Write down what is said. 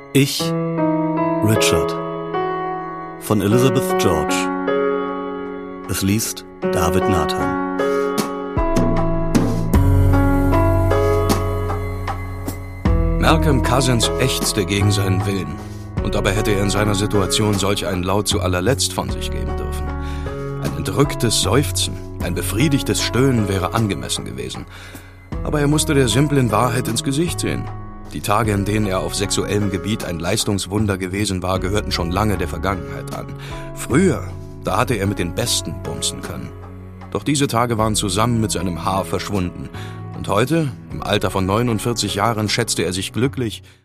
Ich, Richard von Elizabeth George. Es liest David Nathan. Malcolm Cousins ächzte gegen seinen Willen. Und dabei hätte er in seiner Situation solch einen Laut zu allerletzt von sich geben dürfen. Ein entrücktes Seufzen, ein befriedigtes Stöhnen wäre angemessen gewesen. Aber er musste der simplen Wahrheit ins Gesicht sehen. Die Tage, in denen er auf sexuellem Gebiet ein Leistungswunder gewesen war, gehörten schon lange der Vergangenheit an. Früher, da hatte er mit den Besten bumsen können. Doch diese Tage waren zusammen mit seinem Haar verschwunden. Und heute, im Alter von 49 Jahren, schätzte er sich glücklich,